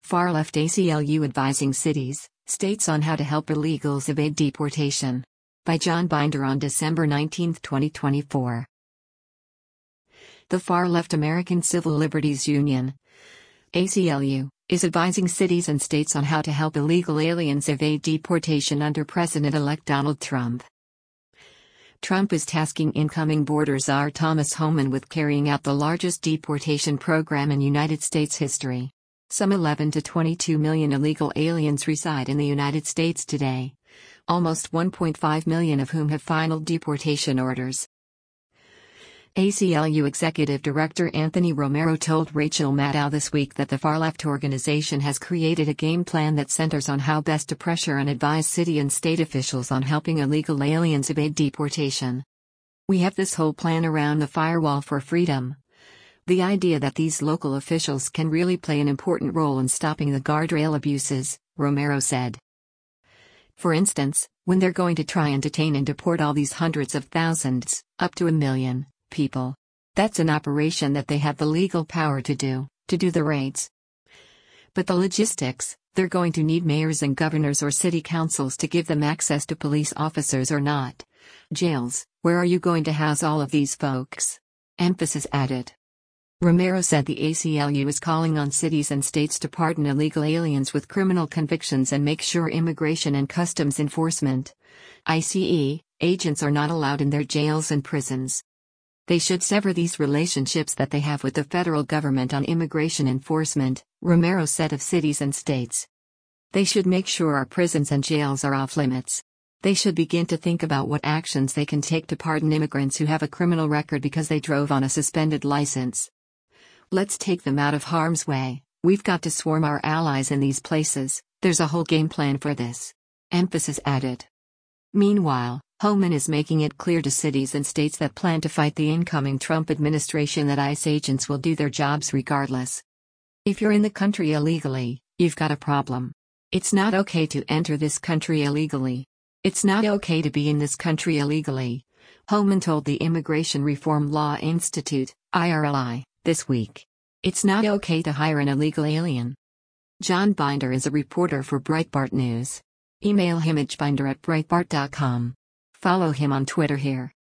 Far-left ACLU advising cities, states on how to help illegals evade deportation. By John Binder on December 19, 2024. The far-left American Civil Liberties Union, ACLU, is advising cities and states on how to help illegal aliens evade deportation under President-elect Donald Trump. Trump is tasking incoming border czar Thomas Homan with carrying out the largest deportation program in United States history. Some 11 to 22 million illegal aliens reside in the United States today, almost 1.5 million of whom have final deportation orders. ACLU Executive Director Anthony Romero told Rachel Maddow this week that the far-left organization has created a game plan that centers on how best to pressure and advise city and state officials on helping illegal aliens evade deportation. "We have this whole plan around the firewall for freedom. The idea that these local officials can really play an important role in stopping the guardrail abuses," Romero said. "For instance, when they're going to try and detain and deport all these hundreds of thousands, up to 1 million, people. That's an operation that they have the legal power to do the raids. But the logistics, they're going to need mayors and governors or city councils to give them access to police officers or not. Jails, where are you going to house all of these folks?" Emphasis added. Romero said the ACLU is calling on cities and states to pardon illegal aliens with criminal convictions and make sure Immigration and Customs Enforcement, ICE, agents are not allowed in their jails and prisons. They should sever these relationships that they have with the federal government on immigration enforcement, Romero said of cities and states. They should make sure our prisons and jails are off limits. They should begin to think about what actions they can take to pardon immigrants who have a criminal record because they drove on a suspended license. Let's take them out of harm's way. We've got to swarm our allies in these places. There's a whole game plan for this. Emphasis added. Meanwhile, Homan is making it clear to cities and states that plan to fight the incoming Trump administration that ICE agents will do their jobs regardless. If you're in the country illegally, you've got a problem. It's not okay to enter this country illegally. It's not okay to be in this country illegally, Homan told the Immigration Reform Law Institute, IRLI, this week. It's not okay to hire an illegal alien. John Binder is a reporter for Breitbart News. Email him at binder@breitbart.com. Follow him on Twitter here.